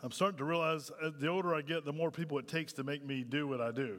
I'm starting to realize the older I get, the more people it takes to make me do what I do.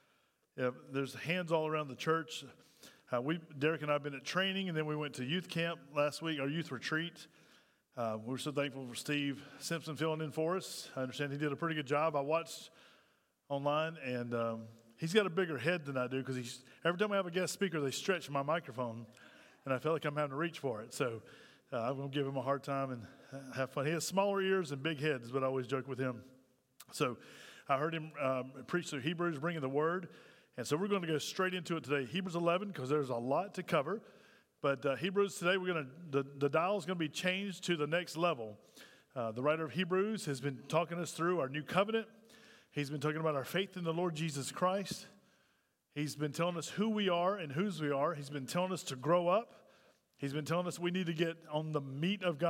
There's hands all around the church. Derek and I have been at training, and then we went to youth camp last week, our youth retreat. We're so thankful for Steve Simpson filling in for us. I understand he did a pretty good job. I watched online, and he's got a bigger head than I do because every time I have a guest speaker, they stretch my microphone, and I feel like I'm having to reach for it. So I'm going to give him a hard time and have fun. He has smaller ears and big heads, but I always joke with him. So I heard him preach through Hebrews, bringing the word. And so we're going to go straight into it today. Hebrews 11, because there's a lot to cover. But Hebrews today, the dial is going to be changed to the next level. The writer of Hebrews has been talking us through our new covenant. He's been talking about our faith in the Lord Jesus Christ. He's been telling us who we are and whose we are. He's been telling us to grow up. He's been telling us we need to get on the meat of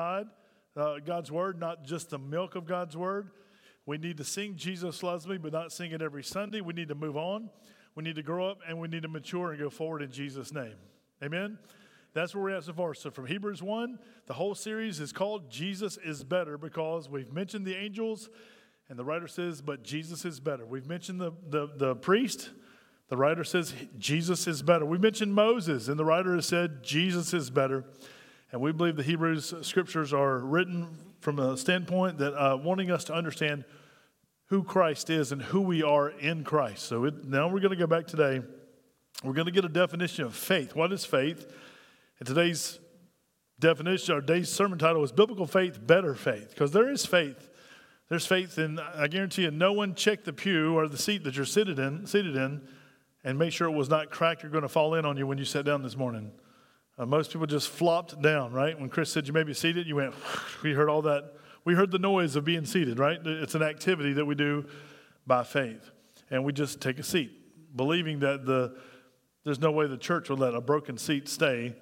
God's word, not just the milk of God's word. We need to sing Jesus Loves Me, but not sing it every Sunday. We need to move on. We need to grow up, and we need to mature and go forward in Jesus' name. Amen? That's where we're at so far. So from Hebrews 1, the whole series is called Jesus is Better because we've mentioned the angels, and the writer says, but Jesus is better. We've mentioned the priest. The writer says Jesus is better. We mentioned Moses, and the writer has said Jesus is better. And we believe the Hebrews scriptures are written from a standpoint that wanting us to understand who Christ is and who we are in Christ. So now we're going to go back today. We're going to get a definition of faith. What is faith? And today's definition, or today's sermon title is Biblical Faith, Better Faith. Because there is faith. There's faith in, I guarantee you, no one checked the pew or the seat that you're seated in and make sure it was not cracked or going to fall in on you when you sat down this morning. Most people just flopped down, right? When Chris said you may be seated, you went, we heard all that. We heard the noise of being seated, right? It's an activity that we do by faith. And we just take a seat, believing that there's no way the church will let a broken seat stay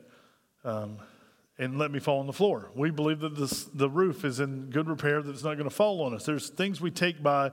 and let me fall on the floor. We believe that the roof is in good repair, that it's not going to fall on us. There's things we take by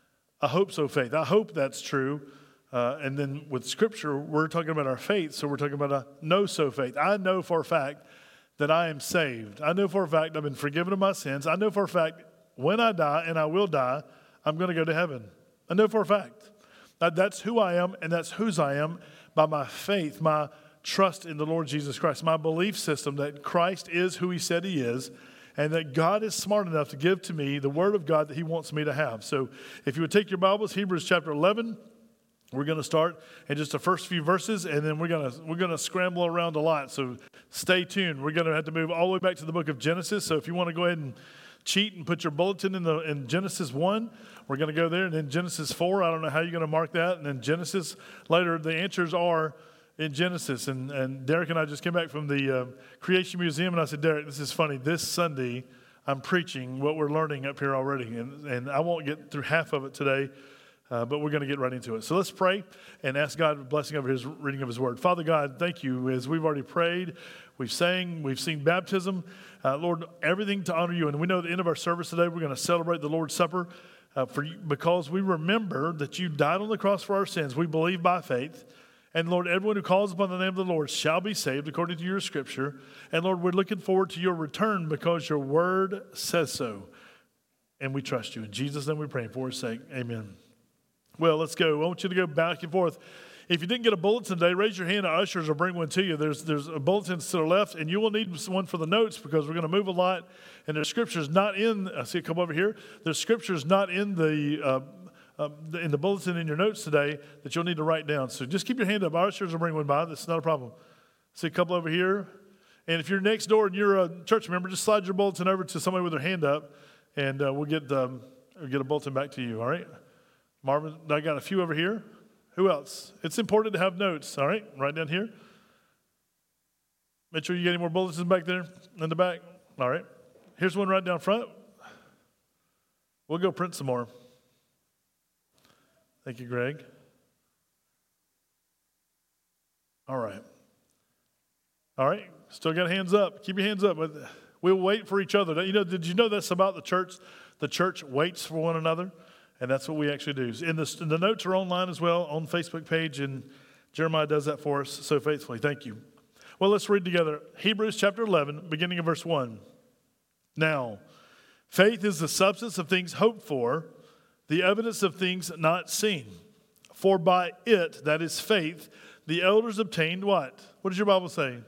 a hope-so faith. I hope that's true. And then with Scripture, we're talking about our faith, so we're talking about a know-so faith. I know for a fact that I am saved. I know for a fact I've been forgiven of my sins. I know for a fact when I die, and I will die, I'm going to go to heaven. I know for a fact. That's who I am, and that's whose I am by my faith, my trust in the Lord Jesus Christ, my belief system that Christ is who he said he is, and that God is smart enough to give to me the word of God that he wants me to have. So if you would take your Bibles, Hebrews chapter 11, we're going to start in just the first few verses, and then we're going to scramble around a lot. So stay tuned. We're going to have to move all the way back to the book of Genesis. So if you want to go ahead and cheat and put your bulletin in Genesis 1, we're going to go there. And then Genesis 4, I don't know how you're going to mark that. And then Genesis later, the answers are in Genesis. And Derek and I just came back from the Creation Museum, and I said, Derek, this is funny. This Sunday, I'm preaching what we're learning up here already. And I won't get through half of it today. But we're going to get right into it. So let's pray and ask God a blessing over his reading of his word. Father God, thank you. As we've already prayed, we've seen baptism. Lord, everything to honor you. And we know at the end of our service today, we're going to celebrate the Lord's Supper because we remember that you died on the cross for our sins. We believe by faith. And Lord, everyone who calls upon the name of the Lord shall be saved according to your scripture. And Lord, we're looking forward to your return because your word says so. And we trust you. In Jesus' name we pray for his sake. Amen. Well, let's go. I want you to go back and forth. If you didn't get a bulletin today, raise your hand. Our ushers will bring one to you. There's a bulletin to the left, and you will need one for the notes because we're going to move a lot. And there's scriptures not in. I see it come over here. There's scriptures not in the bulletin in your notes today that you'll need to write down. So just keep your hand up. Our ushers will bring one by. That's not a problem. See a couple over here. And if you're next door and you're a church member, just slide your bulletin over to somebody with their hand up, and we'll get a bulletin back to you. All right. Marvin, I got a few over here. Who else? It's important to have notes, all right? Right down here. Make sure you get any more bulletins back there in the back. All right. Here's one right down front. We'll go print some more. Thank you, Greg. All right. All right. Still got hands up. Keep your hands up. We'll wait for each other. Did you know that's about the church? The church waits for one another. And that's what we actually do. And the notes are online as well on the Facebook page, and Jeremiah does that for us so faithfully. Thank you. Well, let's read together Hebrews chapter 11, beginning of verse 1. Now, Faith is the substance of things hoped for, the evidence of things not seen. For by it, that is faith, the elders obtained what? What does your Bible say?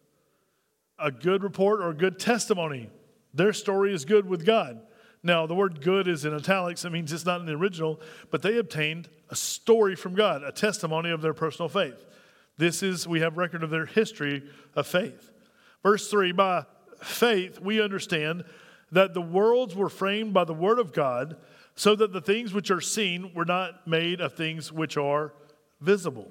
A good report or a good testimony. Their story is good with God. Now, the word good is in italics. That means it's not in the original, but they obtained a story from God, a testimony of their personal faith. We have record of their history of faith. Verse 3, by faith we understand that the worlds were framed by the word of God, so that the things which are seen were not made of things which are visible.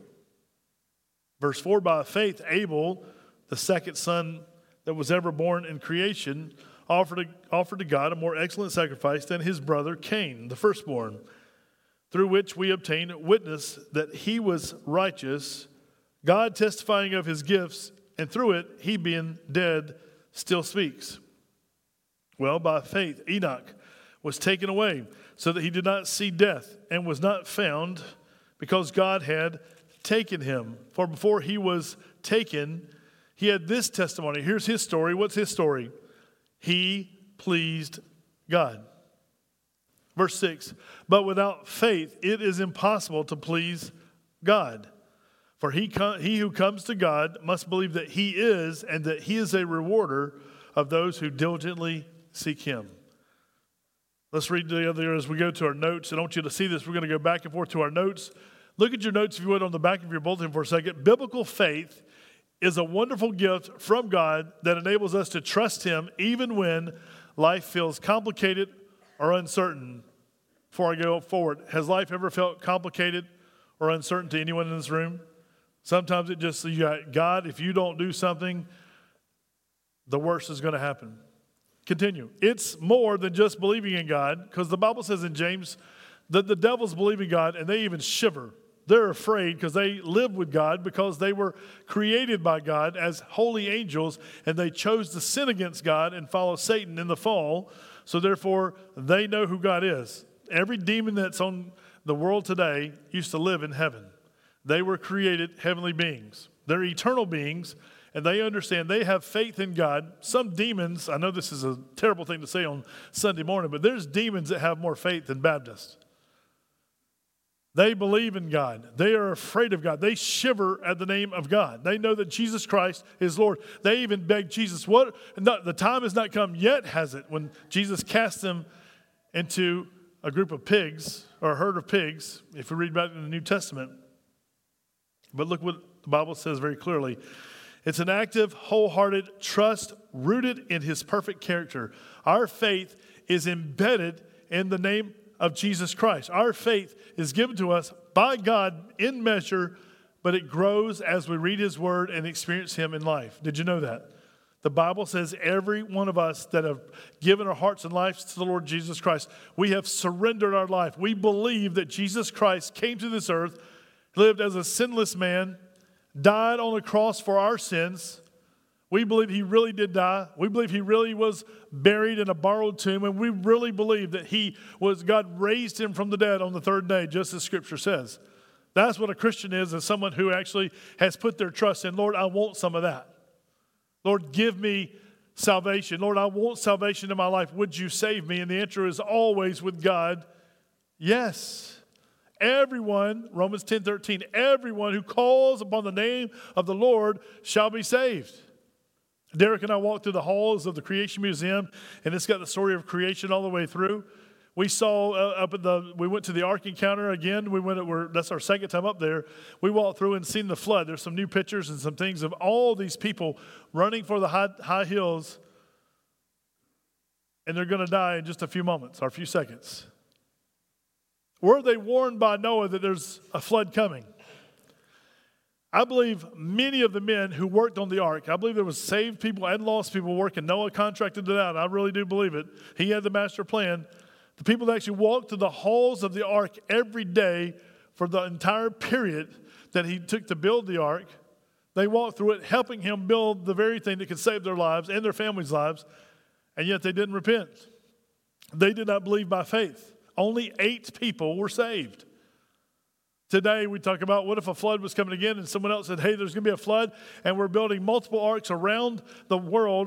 Verse 4, by faith Abel, the second son that was ever born in creation, offered to God a more excellent sacrifice than his brother Cain, the firstborn, through which we obtain witness that he was righteous, God testifying of his gifts, and through it, he being dead still speaks. Well, by faith, Enoch was taken away so that he did not see death and was not found because God had taken him. For before he was taken, he had this testimony. Here's his story. What's his story? He pleased God. Verse 6, but without faith it is impossible to please God. For he who comes to God must believe that he is, and that he is a rewarder of those who diligently seek him. Let's read together as we go to our notes. I want you to see this. We're going to go back and forth to our notes. Look at your notes, if you would, on the back of your bulletin for a second. Biblical faith is a wonderful gift from God that enables us to trust him even when life feels complicated or uncertain. Before I go forward, has life ever felt complicated or uncertain to anyone in this room? Sometimes it just, you got, God, if you don't do something, the worst is going to happen. Continue. It's more than just believing in God, because the Bible says in James that the devils believe in God and they even shiver. They're afraid because they live with God, because they were created by God as holy angels, and they chose to sin against God and follow Satan in the fall. So therefore, they know who God is. Every demon that's on the world today used to live in heaven. They were created heavenly beings. They're eternal beings, and they understand they have faith in God. Some demons, I know this is a terrible thing to say on Sunday morning, but there's demons that have more faith than Baptists. They believe in God. They are afraid of God. They shiver at the name of God. They know that Jesus Christ is Lord. They even beg Jesus. The time has not come yet, has it, when Jesus cast them into a group of pigs, or a herd of pigs, if we read about it in the New Testament. But look what the Bible says very clearly. It's an active, wholehearted trust rooted in his perfect character. Our faith is embedded in the name of Jesus Christ. Our faith is given to us by God in measure, but it grows as we read his word and experience him in life. Did you know that? The Bible says every one of us that have given our hearts and lives to the Lord Jesus Christ, we have surrendered our life. We believe that Jesus Christ came to this earth, lived as a sinless man, died on the cross for our sins. We believe he really did die. We believe he really was buried in a borrowed tomb. And we really believe that God raised him from the dead on the third day, just as Scripture says. That's what a Christian is someone who actually has put their trust in, Lord, I want some of that. Lord, give me salvation. Lord, I want salvation in my life. Would you save me? And the answer is always with God, yes. Everyone, Romans 10:13, everyone who calls upon the name of the Lord shall be saved. Derek and I walked through the halls of the Creation Museum, and it's got the story of creation all the way through. We saw we went to the Ark Encounter again. That's our second time up there. We walked through and seen the flood. There's some new pictures and some things of all these people running for the high hills, and they're going to die in just a few moments or a few seconds. Were they warned by Noah that there's a flood coming? I believe many of the men who worked on the ark, I believe there was saved people and lost people working. Noah contracted it out. I really do believe it. He had the master plan. The people that actually walked through the halls of the ark every day for the entire period that he took to build the ark, they walked through it, helping him build the very thing that could save their lives and their families' lives, and yet they didn't repent. They did not believe by faith. Only 8 people were saved. Today we talk about what if a flood was coming again and someone else said, hey, there's going to be a flood, and we're building multiple arks around the world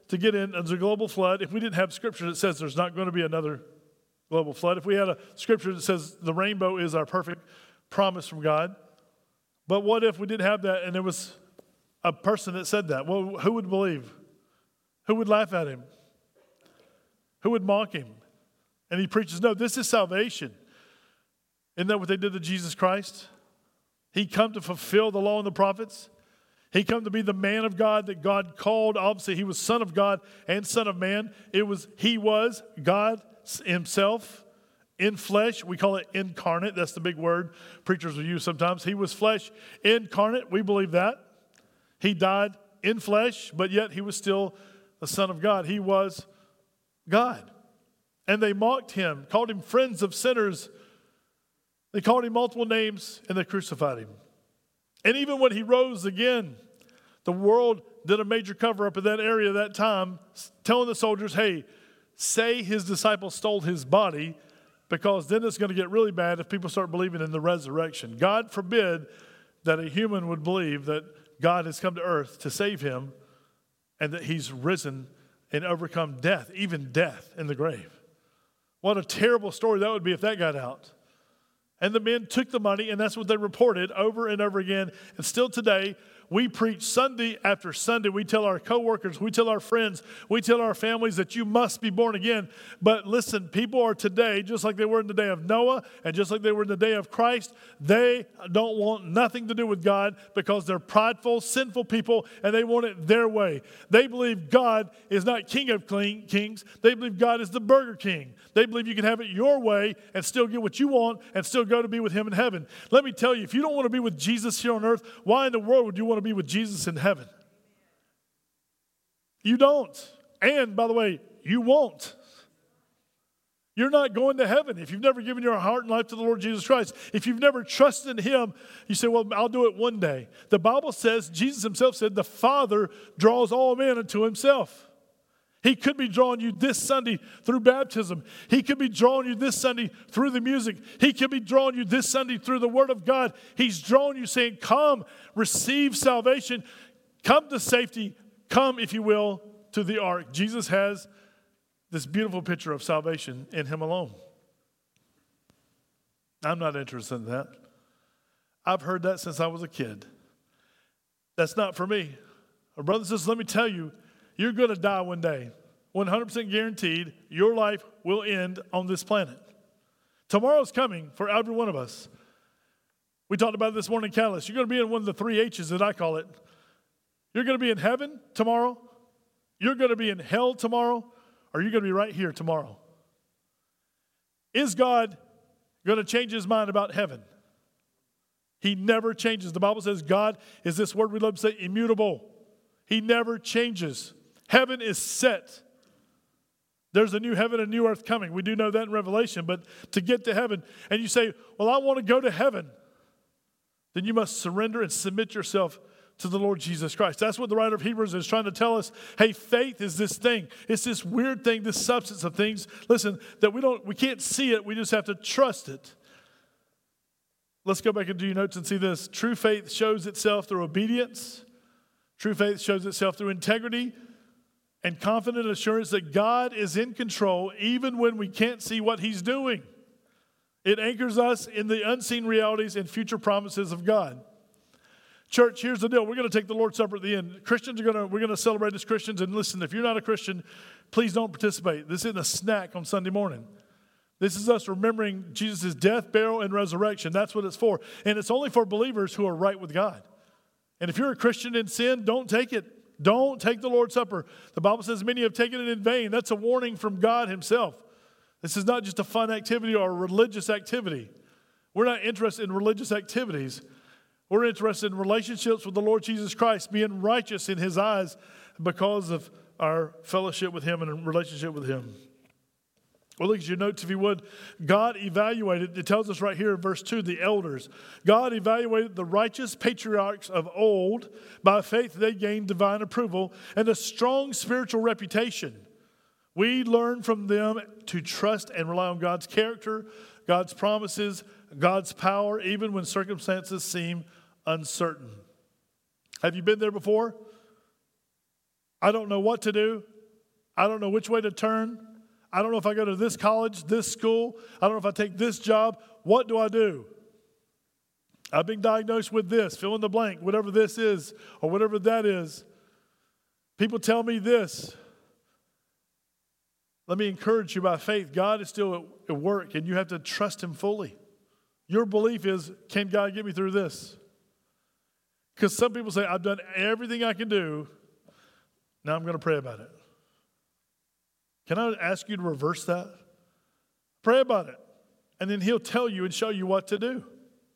to get in as a global flood if we didn't have scripture that says there's not going to be another global flood. If we had a scripture that says the rainbow is our perfect promise from God. But what if we didn't have that and there was a person that said that? Well, who would believe? Who would laugh at him? Who would mock him? And he preaches, no, this is salvation. Isn't that what they did to Jesus Christ? He come to fulfill the law and the prophets. He come to be the man of God that God called. Obviously, he was Son of God and Son of Man. He was God himself in flesh. We call it incarnate. That's the big word preachers will use sometimes. He was flesh incarnate. We believe that. He died in flesh, but yet he was still the Son of God. He was God. And they mocked him, called him friends of sinners. They called him multiple names, and they crucified him. And even when he rose again, the world did a major cover-up in that area at that time, telling the soldiers, hey, say his disciples stole his body, because then it's going to get really bad if people start believing in the resurrection. God forbid that a human would believe that God has come to earth to save him and that he's risen and overcome death, even death in the grave. What a terrible story that would be if that got out. And the men took the money, and that's what they reported over and over again. And still today, we preach Sunday after Sunday. We tell our coworkers, we tell our friends, we tell our families that you must be born again. But listen, people are today, just like they were in the day of Noah and just like they were in the day of Christ, they don't want nothing to do with God because they're prideful, sinful people, and they want it their way. They believe God is not King of Kings. They believe God is the Burger King. They believe you can have it your way and still get what you want and still go to be with him in heaven. Let me tell you, if you don't want to be with Jesus here on earth, why in the world would you want to be with Jesus in heaven? You don't. And, by the way, you won't. You're not going to heaven if you've never given your heart and life to the Lord Jesus Christ. If you've never trusted in him, you say, well, I'll do it one day. The Bible says, Jesus himself said, the Father draws all men unto himself. He could be drawing you this Sunday through baptism. He could be drawing you this Sunday through the music. He could be drawing you this Sunday through the Word of God. He's drawing you saying, come, receive salvation. Come to safety. Come, if you will, to the ark. Jesus has this beautiful picture of salvation in him alone. I'm not interested in that. I've heard that since I was a kid. That's not for me. Brothers and sisters, let me tell you, you're going to die one day. 100% guaranteed, your life will end on this planet. Tomorrow's coming for every one of us. We talked about it this morning in Catalyst. You're going to be in one of the 3 H's that I call it. You're going to be in heaven tomorrow. You're going to be in hell tomorrow. Or you're going to be right here tomorrow. Is God going to change his mind about heaven? He never changes. The Bible says God is, this word we love to say, immutable. He never changes. Heaven is set. There's a new heaven and new earth coming. We do know that in Revelation. But to get to heaven, and you say, well, I want to go to heaven, then you must surrender and submit yourself to the Lord Jesus Christ. That's what the writer of Hebrews is trying to tell us. Hey, faith is this thing. It's this weird thing, this substance of things, listen, that we can't see it. We just have to trust it. Let's go back and do your notes and see this. True faith shows itself through obedience. True faith shows itself through integrity and confident assurance that God is in control even when we can't see what he's doing. It anchors us in the unseen realities and future promises of God. Church, here's the deal. We're going to take the Lord's Supper at the end. Christians we're going to celebrate as Christians. And listen, if you're not a Christian, please don't participate. This isn't a snack on Sunday morning. This is us remembering Jesus' death, burial, and resurrection. That's what it's for. And it's only for believers who are right with God. And if you're a Christian in sin, don't take it. Don't take the Lord's Supper. The Bible says many have taken it in vain. That's a warning from God himself. This is not just a fun activity or a religious activity. We're not interested in religious activities. We're interested in relationships with the Lord Jesus Christ, being righteous in his eyes because of our fellowship with him and in relationship with him. Well, look at your notes if you would. God evaluated, it tells us right here in verse 2, the elders. God evaluated the righteous patriarchs of old. By faith they gained divine approval and a strong spiritual reputation. We learn from them to trust and rely on God's character, God's promises, God's power, even when circumstances seem uncertain. Have you been there before? I don't know what to do. I don't know which way to turn. I don't know if I go to this college, this school. I don't know if I take this job. What do I do? I've been diagnosed with this, fill in the blank, whatever this is or whatever that is. People tell me this. Let me encourage you by faith. God is still at work, and you have to trust him fully. Your belief is, can God get me through this? Because some people say, I've done everything I can do. Now I'm going to pray about it. Can I ask you to reverse that? Pray about it. And then he'll tell you and show you what to do.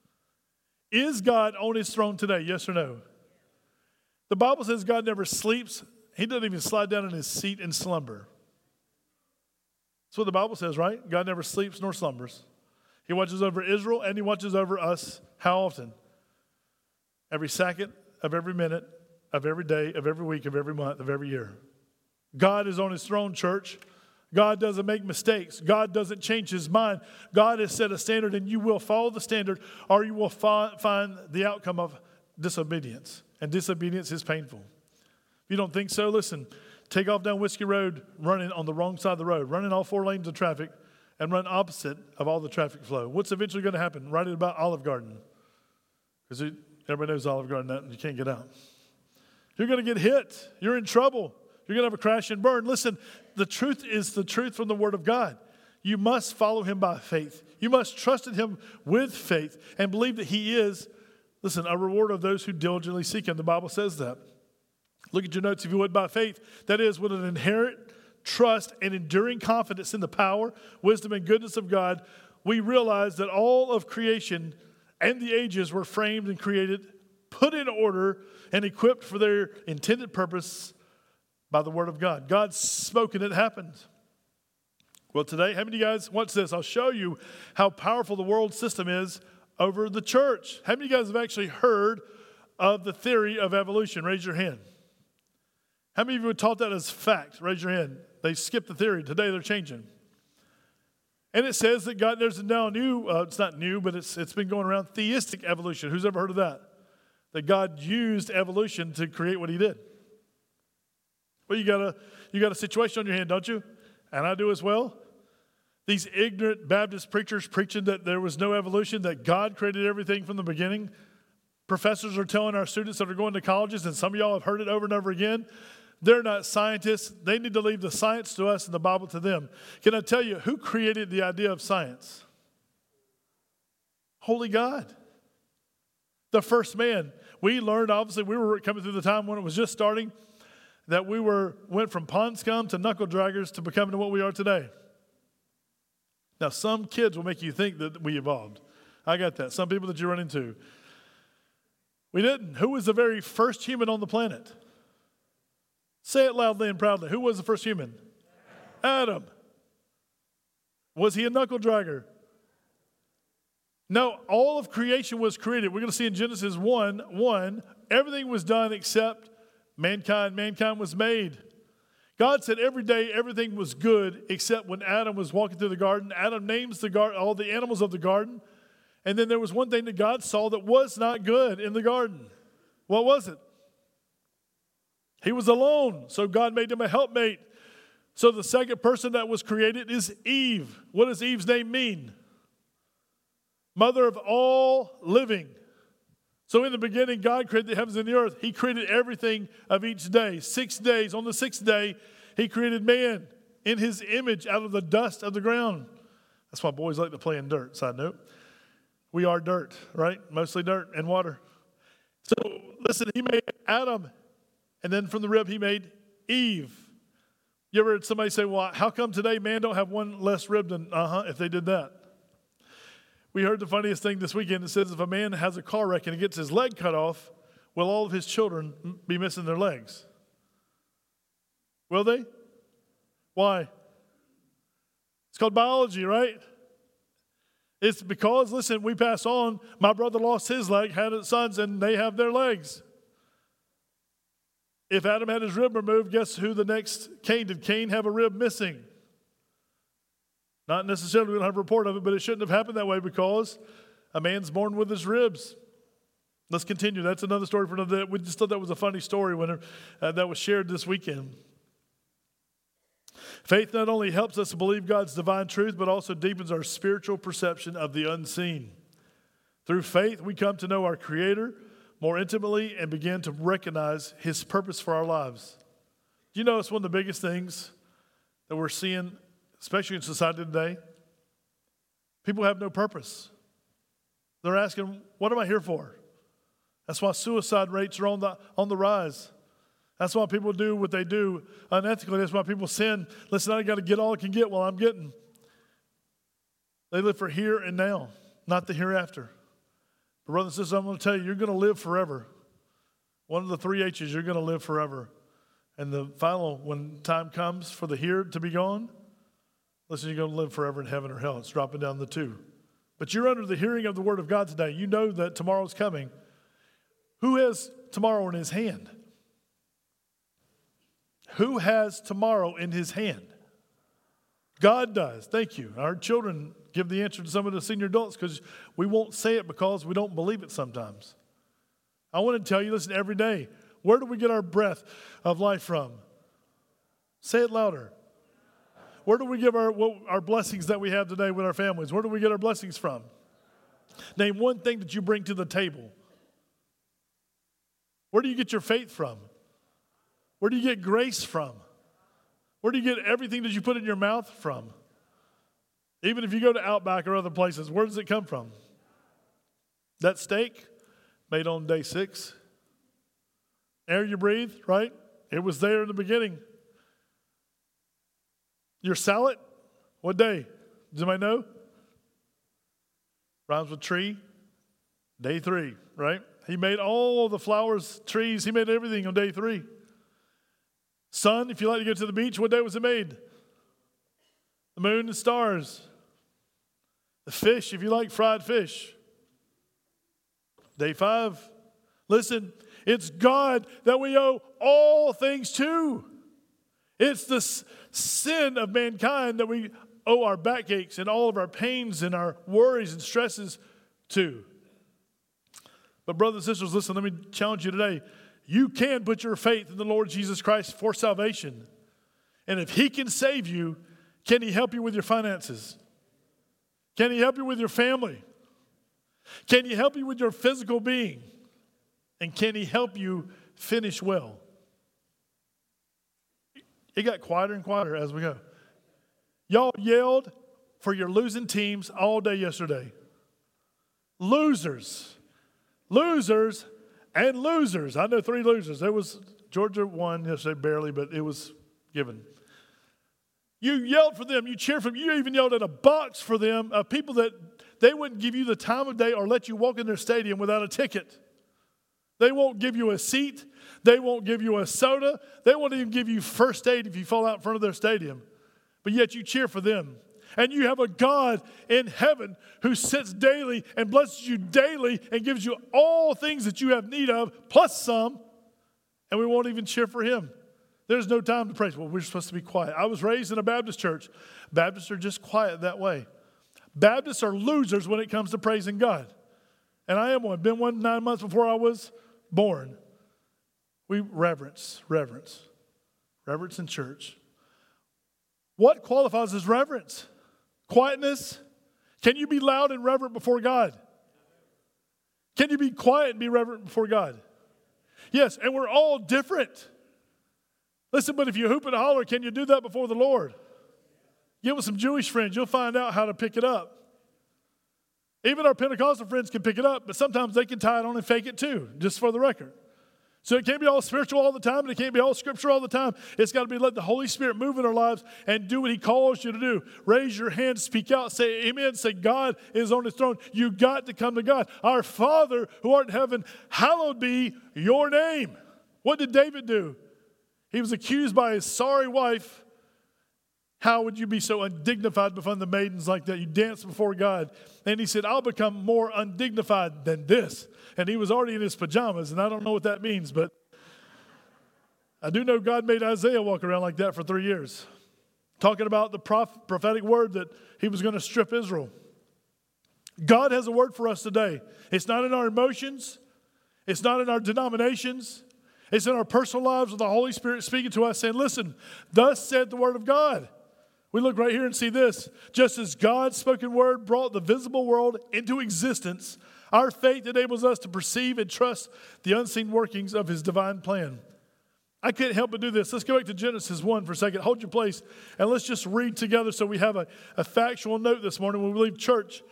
Is God on his throne today? Yes or no? The Bible says God never sleeps. He doesn't even slide down in his seat and slumber. That's what the Bible says, right? God never sleeps nor slumbers. He watches over Israel and he watches over us. How often? Every second of every minute of every day of every week of every month of every year. God is on his throne, church. God doesn't make mistakes. God doesn't change his mind. God has set a standard, and you will follow the standard, or you will find the outcome of disobedience. And disobedience is painful. If you don't think so, listen. Take off down Whiskey Road, running on the wrong side of the road, running all 4 lanes of traffic, and run opposite of all the traffic flow. What's eventually going to happen? Right at about Olive Garden. Because everybody knows Olive Garden, you can't get out. You're going to get hit. You're in trouble. You're going to have a crash and burn. Listen, the truth is the truth from the Word of God. You must follow him by faith. You must trust in him with faith and believe that he is, listen, a reward of those who diligently seek him. The Bible says that. Look at your notes, if you would, by faith. That is, with an inherent trust and enduring confidence in the power, wisdom, and goodness of God, we realize that all of creation and the ages were framed and created, put in order, and equipped for their intended purpose by the word of God. God spoke and it happened. Well, today, how many of you guys, watch this, I'll show you how powerful the world system is over the church. How many of you guys have actually heard of the theory of evolution? Raise your hand. How many of you were taught that as fact? Raise your hand. They skipped the theory. Today they're changing. And it says that God, there's now a new, it's not new, but it's been going around, theistic evolution. Who's ever heard of that? That God used evolution to create what he did. Well, you got a situation on your hand, don't you? And I do as well. These ignorant Baptist preachers preaching that there was no evolution, that God created everything from the beginning. Professors are telling our students that are going to colleges, and some of y'all have heard it over and over again, they're not scientists. They need to leave the science to us and the Bible to them. Can I tell you who created the idea of science? Holy God. The first man. We learned, obviously, we were coming through the time when it was just starting, that we went from pond scum to knuckle draggers to becoming what we are today. Now, some kids will make you think that we evolved. I got that. Some people that you run into. We didn't. Who was the very first human on the planet? Say it loudly and proudly. Who was the first human? Adam. Was he a knuckle dragger? No, all of creation was created. We're going to see in Genesis 1:1, everything was done except mankind. Mankind was made. God said every day everything was good except when Adam was walking through the garden. Adam names the garden, all the animals of the garden. And then there was one thing that God saw that was not good in the garden. What was it? He was alone, so God made him a helpmate. So the second person that was created is Eve. What does Eve's name mean? Mother of all living. So in the beginning, God created the heavens and the earth. He created everything of each day. 6 days. On the 6th day, he created man in his image out of the dust of the ground. That's why boys like to play in dirt. Side note. We are dirt, right? Mostly dirt and water. So listen, he made Adam, and then from the rib he made Eve. You ever heard somebody say, well, how come today man don't have one less rib than, if they did that? We heard the funniest thing this weekend. It says if a man has a car wreck and he gets his leg cut off, will all of his children be missing their legs? Will they? Why? It's called biology, right? It's because, listen, we pass on. My brother lost his leg, had sons, and they have their legs. If Adam had his rib removed, guess who the next Cain? Did Cain have a rib missing? Not necessarily, we don't have a report of it, but it shouldn't have happened that way because a man's born with his ribs. Let's continue. That's another story for another day. We just thought that was a funny story when that was shared this weekend. Faith not only helps us to believe God's divine truth, but also deepens our spiritual perception of the unseen. Through faith, we come to know our Creator more intimately and begin to recognize His purpose for our lives. Do you know it's one of the biggest things that we're seeing, especially in society today? People have no purpose. They're asking, what am I here for? That's why suicide rates are on the rise. That's why people do what they do unethically. That's why people sin. Listen, I got to get all I can get while I'm getting. They live for here and now, not the hereafter. But brothers and sisters, I'm going to tell you, you're going to live forever. One of the 3 H's, you're going to live forever. And the final, when time comes for the here to be gone, listen, you're going to live forever in heaven or hell. It's dropping down the 2. But you're under the hearing of the word of God today. You know that tomorrow's coming. Who has tomorrow in his hand? Who has tomorrow in his hand? God does. Thank you. Our children give the answer to some of the senior adults because we won't say it because we don't believe it sometimes. I want to tell you, listen, every day, where do we get our breath of life from? Say it louder. Where do we give our blessings that we have today with our families? Where do we get our blessings from? Name one thing that you bring to the table. Where do you get your faith from? Where do you get grace from? Where do you get everything that you put in your mouth from? Even if you go to Outback or other places, where does it come from? That steak made on day 6. Air you breathe, right? It was there in the beginning. Your salad, what day? Does anybody know? Rhymes with tree. Day 3, right? He made all the flowers, trees. He made everything on day 3. Sun, if you like to go to the beach, what day was it made? The moon and stars. The fish, if you like fried fish. Day 5. Listen, it's God that we owe all things to. It's the sin of mankind that we owe our backaches and all of our pains and our worries and stresses to. But brothers and sisters, listen, let me challenge you today. You can put your faith in the Lord Jesus Christ for salvation. And if He can save you, can He help you with your finances? Can He help you with your family? Can He help you with your physical being? And can He help you finish well? It got quieter and quieter as we go. Y'all yelled for your losing teams all day yesterday. Losers. Losers and losers. I know 3 losers. There was Georgia won yesterday barely, but it was given. You yelled for them. You cheered for them. You even yelled at a box for them of people that they wouldn't give you the time of day or let you walk in their stadium without a ticket. They won't give you a seat. They won't give you a soda. They won't even give you first aid if you fall out in front of their stadium. But yet you cheer for them. And you have a God in heaven who sits daily and blesses you daily and gives you all things that you have need of, plus some, and we won't even cheer for Him. There's no time to praise. Well, we're supposed to be quiet. I was raised in a Baptist church. Baptists are just quiet that way. Baptists are losers when it comes to praising God. And I am one. Been one 9 months before I was born. We reverence in church. What qualifies as reverence? Quietness? Can you be loud and reverent before God? Can you be quiet and be reverent before God? Yes, and we're all different. Listen, but if you hoop and holler, can you do that before the Lord? Get with some Jewish friends. You'll find out how to pick it up. Even our Pentecostal friends can pick it up, but sometimes they can tie it on and fake it too, just for the record. So it can't be all spiritual all the time, and it can't be all scripture all the time. It's got to be let the Holy Spirit move in our lives and do what He calls you to do. Raise your hand, speak out, say amen, say God is on His throne. You got to come to God. Our Father who art in heaven, hallowed be your name. What did David do? He was accused by his sorry wife. How would you be so undignified before the maidens like that? You dance before God. And he said, I'll become more undignified than this. And he was already in his pajamas, and I don't know what that means, but I do know God made Isaiah walk around like that for 3 years, talking about the prophetic word that He was going to strip Israel. God has a word for us today. It's not in our emotions. It's not in our denominations. It's in our personal lives with the Holy Spirit speaking to us, saying, listen, thus said the word of God. We look right here and see this. Just as God's spoken word brought the visible world into existence, our faith enables us to perceive and trust the unseen workings of his divine plan. I can't help but do this. Let's go back to Genesis 1 for a second. Hold your place, and let's just read together so we have a factual note this morning when we leave church.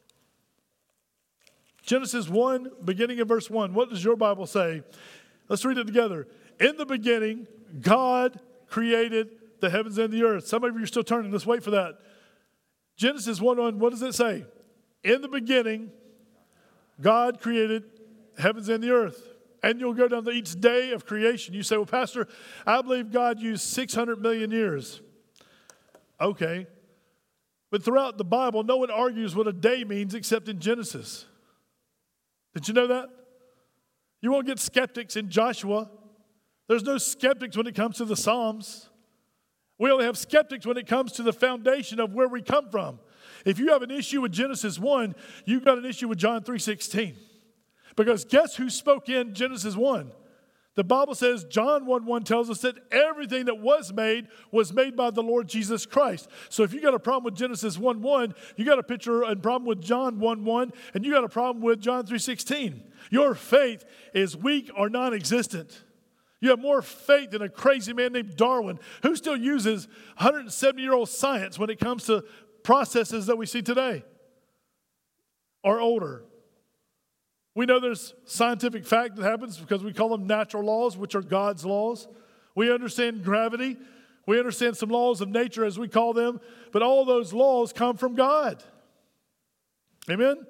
Genesis 1, beginning in verse 1. What does your Bible say? Let's read it together. In the beginning, God created the heavens and the earth. Some of you are still turning. Let's wait for that. Genesis 1:1, what does it say? In the beginning, God created heavens and the earth. And you'll go down to each day of creation. You say, well, Pastor, I believe God used 600 million years. Okay. But throughout the Bible, no one argues what a day means except in Genesis. Did you know that? You won't get skeptics in Joshua. There's no skeptics when it comes to the Psalms. We only have skeptics when it comes to the foundation of where we come from. If you have an issue with Genesis 1, you've got an issue with John 3:16. Because guess who spoke in Genesis 1? The Bible says, John 1:1 tells us that everything that was made by the Lord Jesus Christ. So if you got a problem with Genesis 1:1, you got a picture and problem with John 1:1, and you got a problem with John 3:16. Your faith is weak or non-existent. You have more faith than a crazy man named Darwin, who still uses 170-year-old science when it comes to processes that we see today or older. We know there's scientific fact that happens because we call them natural laws, which are God's laws. We understand gravity. We understand some laws of nature, as we call them. But all those laws come from God. Amen?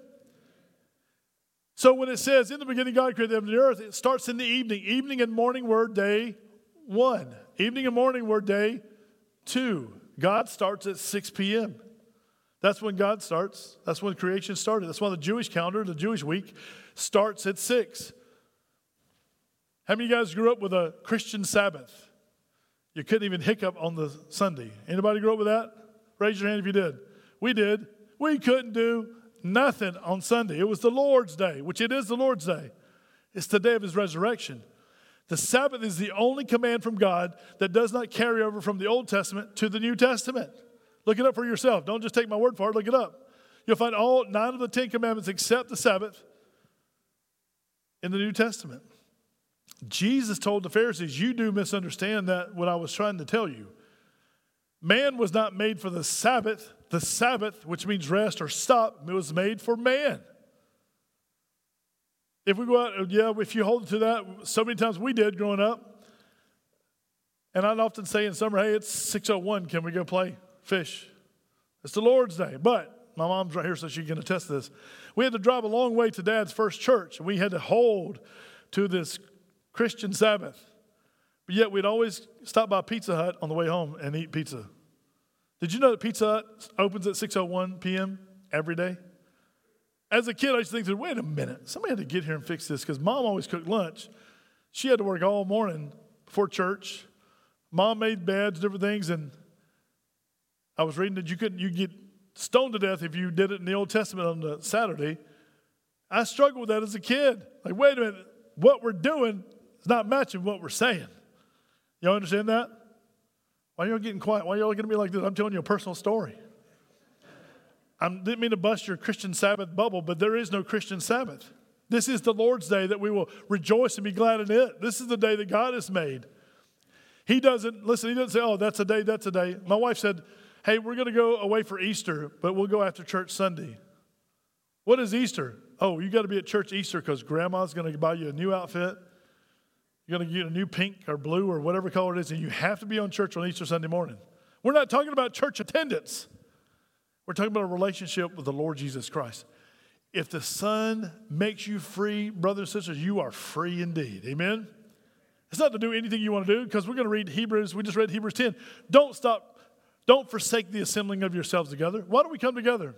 So when it says, in the beginning God created heaven and the earth, it starts in the evening. Evening and morning were day 1. Evening and morning were day 2. God starts at 6 p.m. That's when God starts. That's when creation started. That's why the Jewish calendar, the Jewish week, starts at 6. How many of you guys grew up with a Christian Sabbath? You couldn't even hiccup on the Sunday. Anybody grew up with that? Raise your hand if you did. We did. We couldn't do nothing on Sunday. It was the Lord's day, which it is the Lord's day. It's the day of his resurrection. The Sabbath is the only command from God that does not carry over from the Old Testament to the New Testament. Look it up for yourself. Don't just take my word for it. Look it up. You'll find all 9 of the 10 commandments except the Sabbath in the New Testament. Jesus told the Pharisees, you do misunderstand that what I was trying to tell you. Man was not made for the Sabbath. The Sabbath, which means rest or stop, was made for man. If we go out, if you hold to that, so many times we did growing up. And I'd often say in summer, hey, it's 6:01, can we go play fish? It's the Lord's day. But my mom's right here so she can attest to this. We had to drive a long way to Dad's first church. And we had to hold to this Christian Sabbath. But yet we'd always stop by Pizza Hut on the way home and eat pizza. Did you know that Pizza Hut opens at 6:01 p.m. every day? As a kid, I used to think, wait a minute, somebody had to get here and fix this because Mom always cooked lunch. She had to work all morning before church. Mom made beds, different things, and I was reading that you get stoned to death if you did it in the Old Testament on the Saturday. I struggled with that as a kid. Like, wait a minute, what we're doing is not matching what we're saying. Y'all understand that? Why are y'all getting quiet? Why are y'all looking at me like this? I'm telling you a personal story. I didn't mean to bust your Christian Sabbath bubble, but there is no Christian Sabbath. This is the Lord's day that we will rejoice and be glad in it. This is the day that God has made. He doesn't say, oh, that's a day, that's a day. My wife said, hey, we're going to go away for Easter, but we'll go after church Sunday. What is Easter? Oh, you got to be at church Easter because grandma's going to buy you a new outfit. You're going to get a new pink or blue or whatever color it is, and you have to be on church on Easter Sunday morning. We're not talking about church attendance. We're talking about a relationship with the Lord Jesus Christ. If the Son makes you free, brothers and sisters, you are free indeed. Amen? It's not to do anything you want to do because we're going to read Hebrews. We just read Hebrews 10. Don't forsake the assembling of yourselves together. Why don't we come together?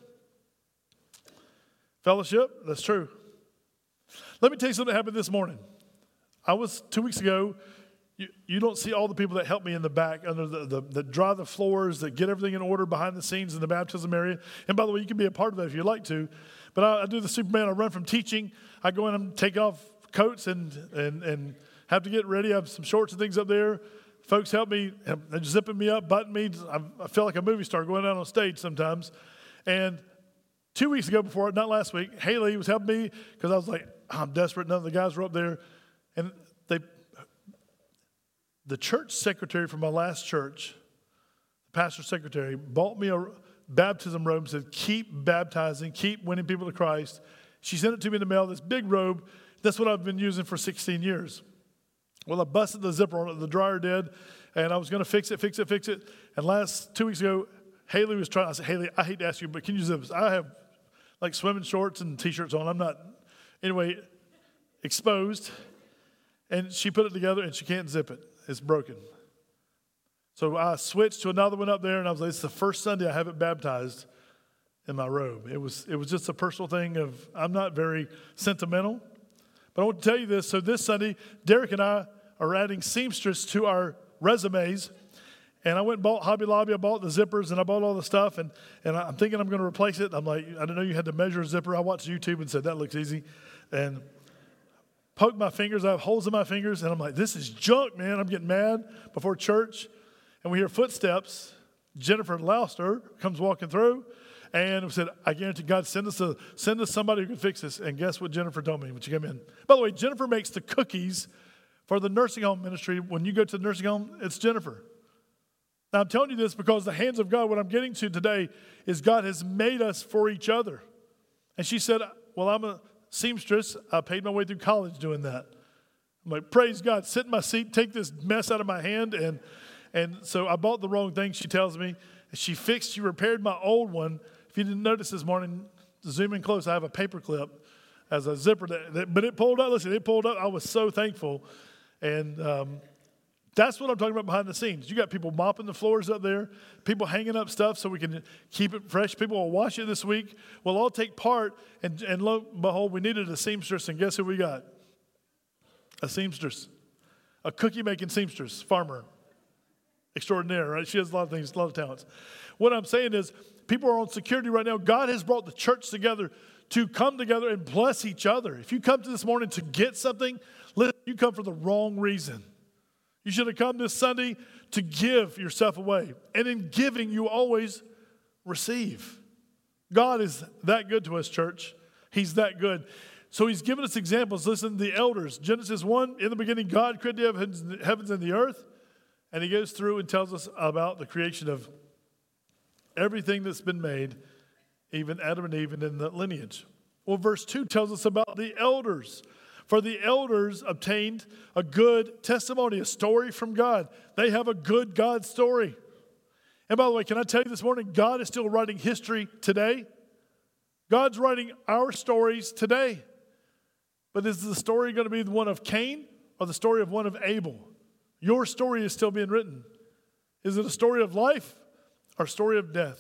Fellowship, that's true. Let me tell you something that happened this morning. I was 2 weeks ago. You don't see all the people that help me in the back under that dry the floors, that get everything in order behind the scenes in the baptism area. And by the way, you can be a part of that if you'd like to. But I do the Superman. I run from teaching. I go in and take off coats and have to get ready. I have some shorts and things up there. Folks help me, they're zipping me up, button me. I feel like a movie star going out on stage sometimes. And 2 weeks ago not last week, Haley was helping me because I was like, I'm desperate. None of the guys were up there. And the church secretary from my last church, the pastor's secretary, bought me a baptism robe and said, keep baptizing, keep winning people to Christ. She sent it to me in the mail, this big robe. That's what I've been using for 16 years. Well, I busted the zipper on it, the dryer did, and I was going to fix it. And 2 weeks ago, Haley was trying. I said, Haley, I hate to ask you, but can you zip this? I have like swimming shorts and T-shirts on. I'm not, anyway, exposed. And she put it together, and she can't zip it. It's broken. So I switched to another one up there, and I was like, it's the first Sunday I haven't baptized in my robe. It was just a personal thing of, I'm not very sentimental. But I want to tell you this. So this Sunday, Derek and I are adding seamstress to our resumes. And I went and bought Hobby Lobby. I bought the zippers, and I bought all the stuff. And I'm thinking I'm going to replace it. I'm like, I didn't know you had to measure a zipper. I watched YouTube and said, that looks easy. And poked my fingers. I have holes in my fingers. And I'm like, this is junk, man. I'm getting mad before church. And we hear footsteps. Jennifer Lauster comes walking through. And we said, I guarantee God, send us somebody who can fix this. And guess what Jennifer told me when she came in? By the way, Jennifer makes the cookies for the nursing home ministry. When you go to the nursing home, it's Jennifer. Now, I'm telling you this because the hands of God, what I'm getting to today is God has made us for each other. And she said, well, I'm a seamstress. I paid my way through college doing that. I'm like, praise God, sit in my seat, take this mess out of my hand. And so I bought the wrong thing, she tells me. She repaired my old one. If you didn't notice this morning, zoom in close, I have a paper clip as a zipper. But it pulled up. Listen, it pulled up. I was so thankful. And that's what I'm talking about behind the scenes. You got people mopping the floors up there, people hanging up stuff so we can keep it fresh. People will wash it this week. We'll all take part. And lo and behold, we needed a seamstress. And guess who we got? A seamstress. A cookie-making seamstress, farmer. Extraordinaire, right? She has a lot of things, a lot of talents. What I'm saying is, people are on security right now. God has brought the church together to come together and bless each other. If you come to this morning to get something, listen, you come for the wrong reason. You should have come this Sunday to give yourself away. And in giving, you always receive. God is that good to us, church. He's that good. So he's given us examples. Listen, the elders. Genesis 1, in the beginning, God created the heavens and the earth. And he goes through and tells us about the creation of everything that's been made, even Adam and Eve and in the lineage. Well, verse 2 tells us about the elders. For the elders obtained a good testimony, a story from God. They have a good God story. And by the way, can I tell you this morning, God is still writing history today. God's writing our stories today. But is the story going to be the one of Cain or the story of one of Abel? Your story is still being written. Is it a story of life or a story of death?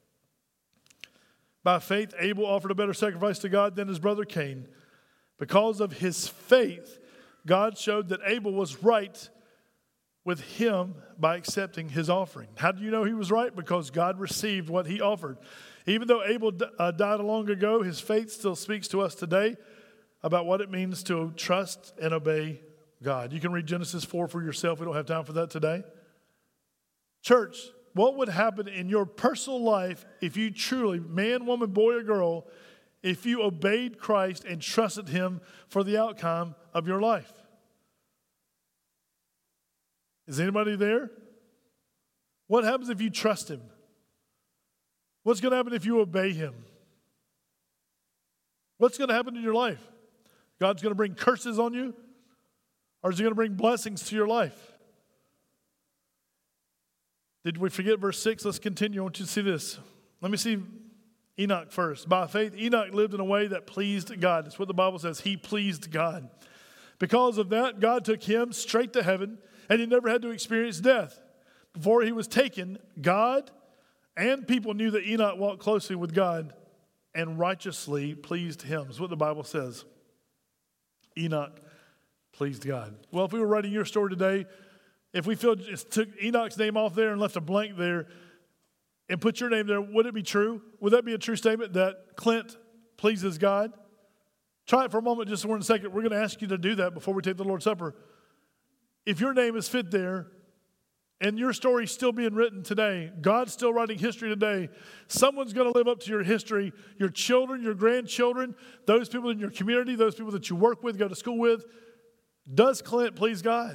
By faith, Abel offered a better sacrifice to God than his brother Cain. Because of his faith, God showed that Abel was right with him by accepting his offering. How do you know he was right? Because God received what he offered. Even though Abel died long ago, his faith still speaks to us today about what it means to trust and obey God. You can read Genesis 4 for yourself. We don't have time for that today. Church, what would happen in your personal life if you truly, man, woman, boy, or girl, if you obeyed Christ and trusted him for the outcome of your life? Is anybody there? What happens if you trust him? What's going to happen if you obey him? What's going to happen in your life? God's going to bring curses on you? Or is he going to bring blessings to your life? Did we forget verse 6? Let's continue. I want you to see this. Let me see Enoch first. By faith, Enoch lived in a way that pleased God. That's what the Bible says. He pleased God. Because of that, God took him straight to heaven, and he never had to experience death. Before he was taken, God and people knew that Enoch walked closely with God and righteously pleased him. That's what the Bible says. Enoch pleased God. Well, if we were writing your story today, if we took Enoch's name off there and left a blank there and put your name there, would it be true? Would that be a true statement that Clint pleases God? Try it for a moment, just for 1 second. We're going to ask you to do that before we take the Lord's Supper. if your name is fit there and your story's still being written today, God's still writing history today, someone's going to live up to your history, your children, your grandchildren, those people in your community, those people that you work with, go to school with. Does Clint please God?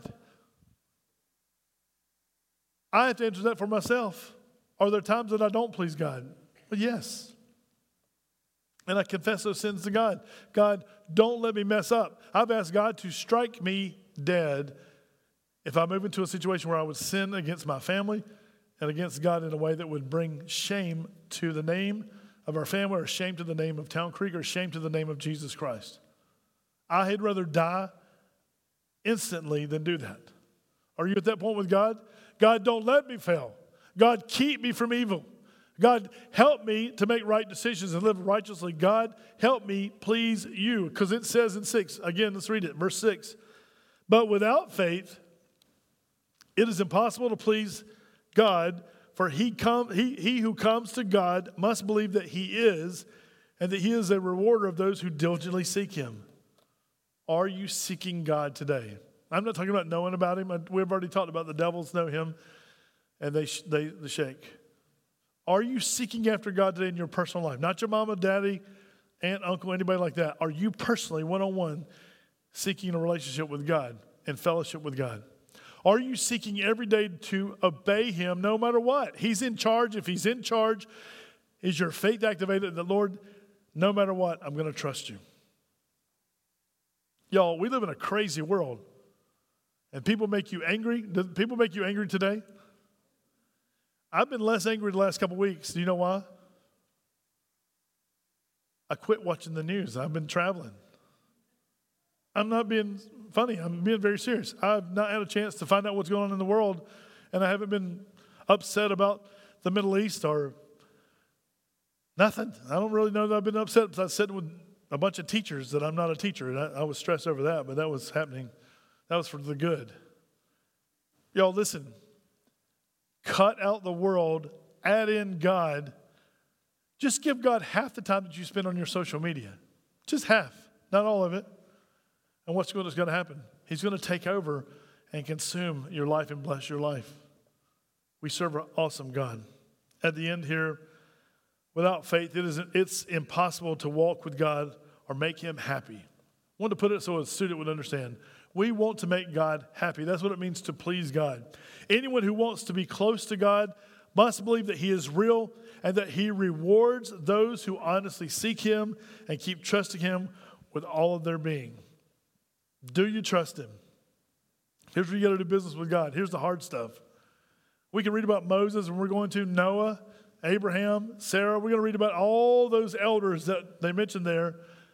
I have to answer that for myself. Are there times that I don't please God? Well, yes. And I confess those sins to God. God, don't let me mess up. I've asked God to strike me dead if I move into a situation where I would sin against my family and against God in a way that would bring shame to the name of our family, or shame to the name of Town Creek, or shame to the name of Jesus Christ. I had rather die instantly than do that. Are you at that point with God? God, don't let me fail. God, keep me from evil. God, help me to make right decisions and live righteously. God, help me please you. Because it says in 6, again, let's read it, verse 6. But without faith, it is impossible to please God, for he who comes to God must believe that he is, and that he is a rewarder of those who diligently seek him. Are you seeking God today? I'm not talking about knowing about him. We've already talked about the devils know him, and they shake. Are you seeking after God today in your personal life? Not your mama, daddy, aunt, uncle, anybody like that. Are you personally, one-on-one, seeking a relationship with God and fellowship with God? Are you seeking every day to obey him no matter what? He's in charge. If he's in charge, is your faith activated? The Lord, no matter what, I'm going to trust you. Y'all, we live in a crazy world. And people make you angry. Do people make you angry today? I've been less angry the last couple of weeks. Do you know why? I quit watching the news. I've been traveling. I'm not being funny. I'm being very serious. I've not had a chance to find out what's going on in the world, and I haven't been upset about the Middle East or nothing. I don't really know that I've been upset because I was sitting with a bunch of teachers that I'm not a teacher, and I was stressed over that, but that was happening. That was for the good. Y'all, listen. Cut out the world, add in God. Just give God half the time that you spend on your social media. Just half, not all of it. And what's going to happen? He's going to take over and consume your life and bless your life. We serve an awesome God. At the end here, without faith, it's impossible to walk with God or make him happy. I want to put it so a student would understand. We want to make God happy. That's what it means to please God. Anyone who wants to be close to God must believe that he is real and that he rewards those who honestly seek him and keep trusting him with all of their being. Do you trust him? Here's where you got to do business with God. Here's the hard stuff. We can read about Moses, and we're going to Noah, Abraham, Sarah. We're going to read about all those elders that they mentioned there.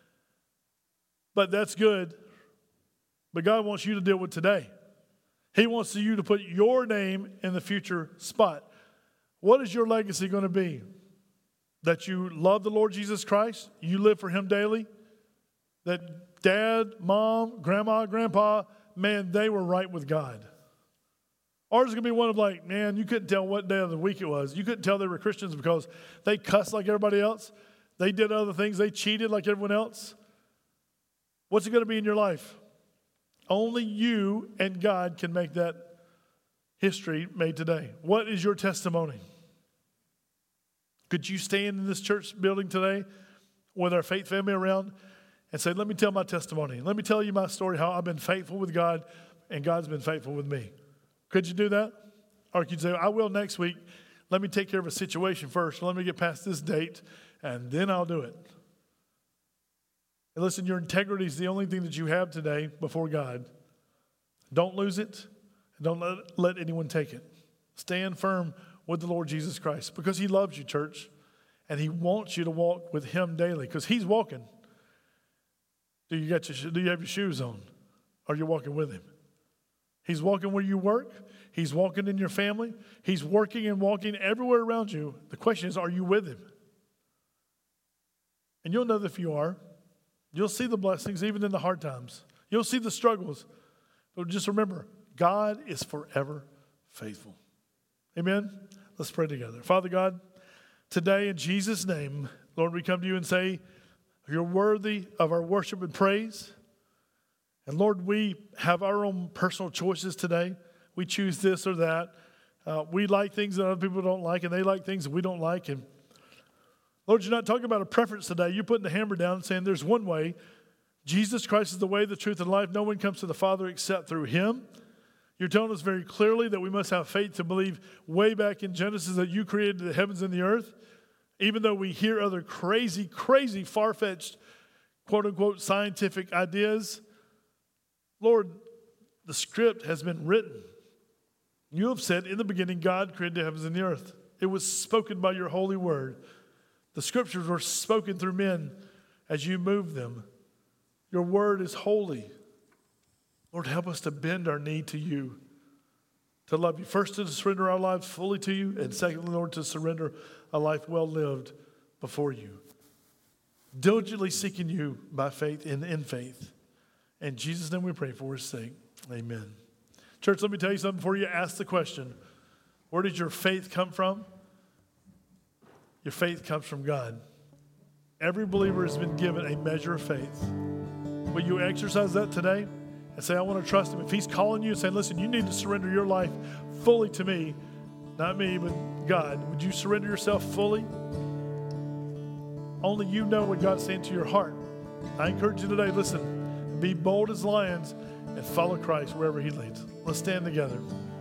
But that's good. But God wants you to deal with today. He wants you to put your name in the future spot. What is your legacy going to be? That you love the Lord Jesus Christ? You live for him daily? That dad, mom, grandma, grandpa, man, they were right with God. Ours is going to be one of like, man, you couldn't tell what day of the week it was. You couldn't tell they were Christians because they cussed like everybody else. They did other things. They cheated like everyone else. What's it going to be in your life? Only you and God can make that history made today. What is your testimony? Could you stand in this church building today with our faith family around and say, let me tell my testimony. Let me tell you my story, how I've been faithful with God and God's been faithful with me. Could you do that? Or could you say, I will next week. Let me take care of a situation first. Let me get past this date, and then I'll do it. And listen, your integrity is the only thing that you have today before God. Don't lose it. Don't let anyone take it. Stand firm with the Lord Jesus Christ because he loves you, church, and he wants you to walk with him daily because he's walking. Do you have your shoes on? Are you walking with him? He's walking where you work. He's walking in your family. He's working and walking everywhere around you. The question is, are you with him? And you'll know that if you are. You'll see the blessings even in the hard times. You'll see the struggles. But just remember, God is forever faithful. Amen? Let's pray together. Father God, today in Jesus' name, Lord, we come to you and say, you're worthy of our worship and praise. And Lord, we have our own personal choices today. We choose this or that. We like things that other people don't like, and they like things that we don't like. And Lord, you're not talking about a preference today. You're putting the hammer down and saying there's one way. Jesus Christ is the way, the truth, and life. No one comes to the Father except through him. You're telling us very clearly that we must have faith to believe way back in Genesis that you created the heavens and the earth. Even though we hear other crazy, far-fetched, quote-unquote, scientific ideas, Lord, the script has been written. You have said, in the beginning, God created the heavens and the earth. It was spoken by your holy word. The scriptures were spoken through men as you moved them. Your word is holy. Lord, help us to bend our knee to you, to love you. First, to surrender our lives fully to you, and secondly, Lord, to surrender a life well lived before you. Diligently seeking you by faith and in faith. In Jesus' name we pray for his sake. Amen. Church, let me tell you something before you ask the question. Where did your faith come from? Your faith comes from God. Every believer has been given a measure of faith. Will you exercise that today and say, I want to trust him? If he's calling you and saying, listen, you need to surrender your life fully to me, not me, but God, would you surrender yourself fully? Only you know what God's saying to your heart. I encourage you today, listen, be bold as lions and follow Christ wherever he leads. Let's stand together.